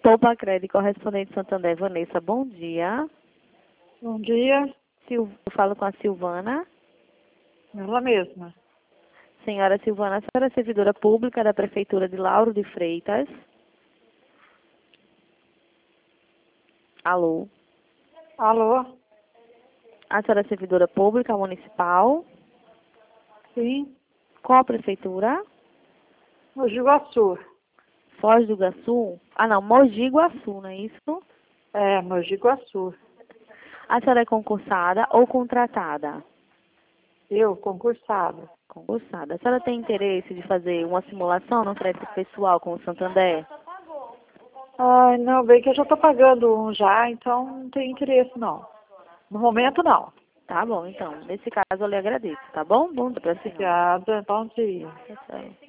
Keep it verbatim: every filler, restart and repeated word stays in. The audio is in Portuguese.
Poupa Crédito, correspondente Santander, Vanessa, bom dia. Bom dia, Sil... Eu falo com a Silvana. ela mesma. Senhora Silvana, a senhora é servidora pública da Prefeitura de Lauro de Freitas. Alô? Alô? A senhora é servidora pública municipal. Sim, Qual a prefeitura? Mogi Guaçu. Foz do Iguaçu? Ah, não, Mogi Guaçu, não é isso? É, Mogi Guaçu. A senhora é concursada ou contratada? Eu, concursada. Concursada. A senhora tem interesse de fazer uma simulação no crédito pessoal com o Santander? Ai, não, bem que eu já tô pagando um já, então não tem interesse não. No momento não. Tá bom, então. Nesse caso eu lhe agradeço, tá bom? Bom dia pra senhora. Obrigada, bom dia. Tchau, tchau.